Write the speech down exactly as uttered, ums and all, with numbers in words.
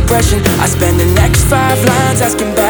depression. I spend the next five lines asking back